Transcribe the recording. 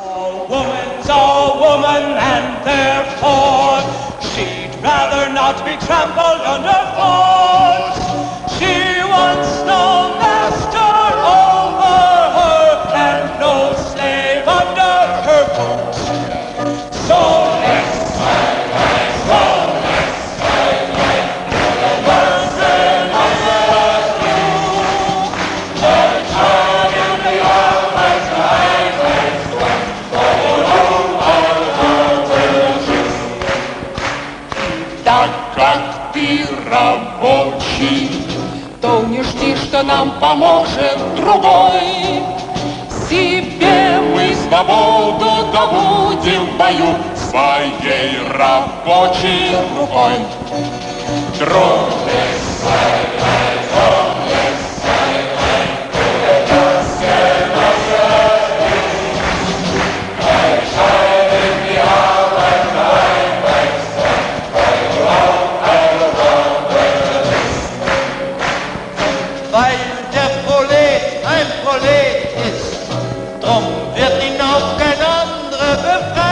A woman's a woman, and therefore she'd rather not be trampled underfoot. She wants no master over her, and no slave under her foot. So let's Так как ты рабочий, то не жди, что нам поможет другой. Себе мы свободу добудем в бою своей рабочей рукой. Weil der Prolet ein Prolet ist, drum wird ihn auch kein anderer befreien.